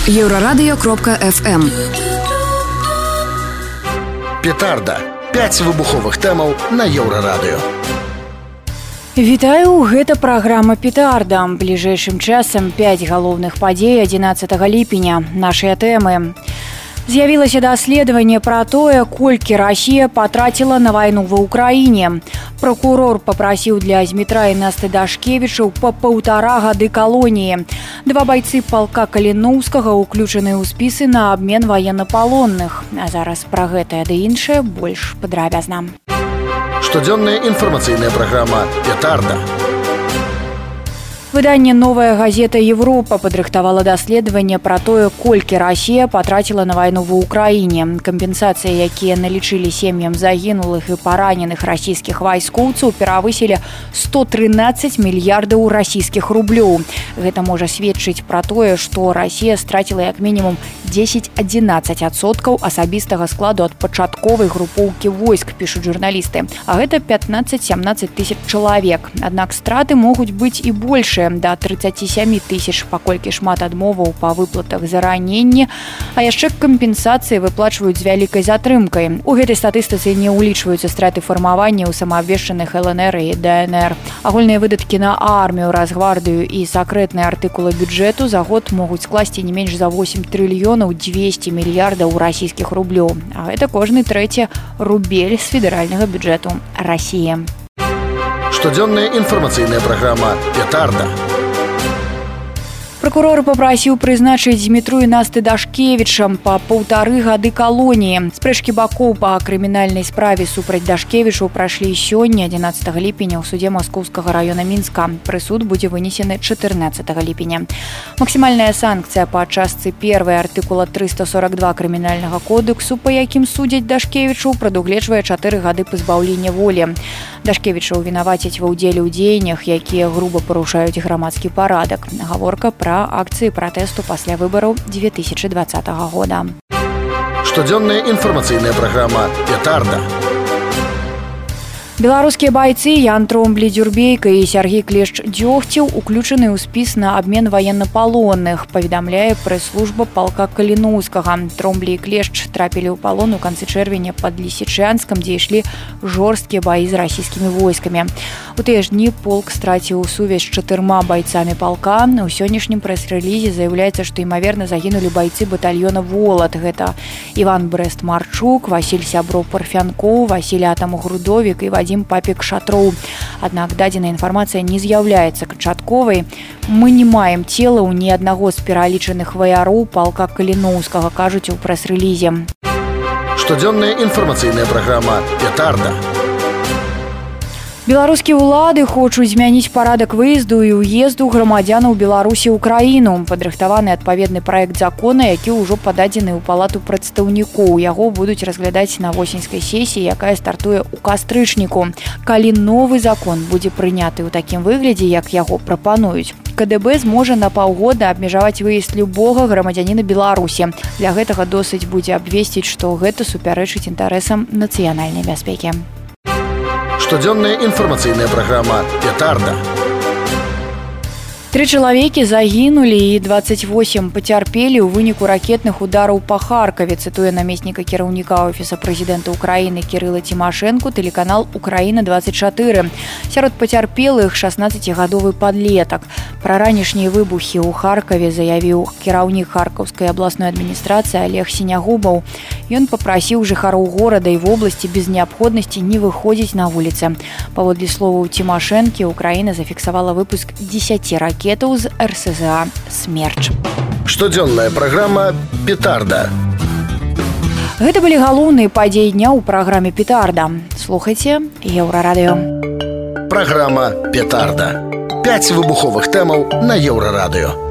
Еврорадио.FM. Петарда. 5 выбуховых тэмаў на Еўрарадыё. Вітаю, гэта праграма «Петарда». Бліжэйшым часам 5 галоўных падзей 11 ліпеня. Нашыя тэмы. З'явілася даследаванне пра тое, колькі Расія патраціла на вайну ва Ўкраіне. Прокурор папрасіў для Змітра і Насты Дашкевічаў па 1,5 гады калоніі. 2 байцы палка Каліноўскага ўключаны ў спісы на абмен ваеннапалонных. А зараз пра гэтае ды іншае больш падрабязна. Штодзённая інфармацыйная праграма «Петарда». Выданне «Новая газета Европа» падрыхтавала даследаванне пра тое, колькі Расія патраціла на вайну ва Ўкраіне. Кампенсацыі, якія налічылі сем'ям загінулых і параненых расійскіх вайскоўцаў, перавысілі 113 мільярдаў расійскіх рублёў. Гэта можа сведчыць пра тое, што Расія страціла як мінімум 10-11% асабістага складу ад пачатковай групоўкі войск, пішуць журналісты. А гэта 15-17 тысяч чалавек. Аднак страты могуць быць і большыя, да 37 тысяч, паколькі шмат адмоваў па выплатах за раненне, а яшчэ кампенсацыі выплачваюць з вялікай затрымкай. У гэтай статыстыцы не ўлічваюцца страты фармавання ў самаабвешчаных ЛНР і ДНР. Агульныя выдаткі на армію, Расгвардыю і сакрэтныя артыкулы бюджэту за год могуць скласці не менш за 8 трыльёнаў 200 мільярдаў расійскіх рублёў. А гэта кожны трэці рубель з федэральнага бюджэту Расіі. Штодзённая інфармацыйная праграма «Петарда». Прокурор папрасіў прызначыць Змітру і Насты Дашкевічам па 1,5 гады калоніі. Спрэчкі бакоў па крымінальнай справе супраць Дашкевічаў прайшлі сёння, 11 ліпеня, ў судзе Маскоўскага раёна Мінска. Прысуд будзе вынесены 14 ліпеня. Максімальная санкцыя па частцы 1 артыкула 342 крымінальнага кодексу, па якім судзяць Дашкевічаў, прадугледжвае 4 гады пазбаўлення волі. Дашкевічаў вінавацяць ва ўдзеле ў дзеяннях, якія груба парушаюць грамадскі парадак. Гаворка пра акцыі пратэсту пасля выбараў 2020 года. Штодзённая інфармацыйная праграма «Петарда». Беларускія байцы Ян Тромблі-Дзюрбейка і Сяргей Клешч-Дзёгцеў уключаны ў спіс на абмен ваеннапалонных, паведамляе прэс-служба палка Каліноўскага. Тромблі і Клешч трапілі ў палон у канцы чэрвеня пад Лісічанскам, дзе ішлі жорсткія баі з расійскімі войскамі. У тыя ж дні полк страціў сувязь з 4 байцамі палка. У сённяшнім прэс-рэлізе заяўляецца, што імаверна загінулі байцы батальёна «Волат». Гэта Іван Брэст-Марчук, Васіль Сяброў-Парфянкоў, Васіль Атаму-Грудовік і Вадзім Папік-Шатроў. Аднак дадзеная інфармацыя не з'яўляецца канчатковай. Мы не маем целаў ні аднаго з пералічаных ваяроў палка Каліноўскага, кажуць у прэс-рэлізе. Штодзённая інфармацыйная праграма «Петарда». Беларускія ўлады хочуць змяніць парадак выезду і ўезду грамадзянаў Беларусі ў краіну. Падрыхтаваны адпаведны праект закона, які ўжо пададзены ў палату прадстаўнікоў. Яго будуць разглядаць на восеньскай сесіі, якая стартуе ў кастрычніку. Калі новы закон будзе прыняты ў такім выглядзе, як яго прапануюць, КДБ зможа на паўгода абмежаваць выезд любога грамадзяніна Беларусі. Для гэтага досыць будзе абвесціць, што гэта супярэчыць інтарэсам нацыянальнай бяспекі. Штодзённая інфармацыйная праграма «Петарда». 3 чалавекі загінулі і 28 пацярпелі ў выніку ракетных удараў па Харкаве, цытуе намесніка кіраўніка Офіса прэзідэнта Украіны Кірыла Цімашэнку тэлеканал «Украіна-24». Сярод пацярпелых 16-гадовы падлетак. Пра ранішнія выбухі ў Харкаве заявіў кіраўнік Харкаўскай абласной адміністрацыі Олег Сінягубаў. Ён папрасіў жыхароў горада і вобласці без неабходнасці не выходзіць на вуліцы. Паводле словаў Цімашэнкі, Украіна зафіксавала выпуск 10 ракетаў з РСЗА «Смерч». Штодзённая праграма «Петарда». Гэта былі галоўныя падзеі дня ў праграме «Петарда». Слухайце Еўрарадыё. Праграма «Петарда». 5 выбуховых тэмаў на Еўрарадыё.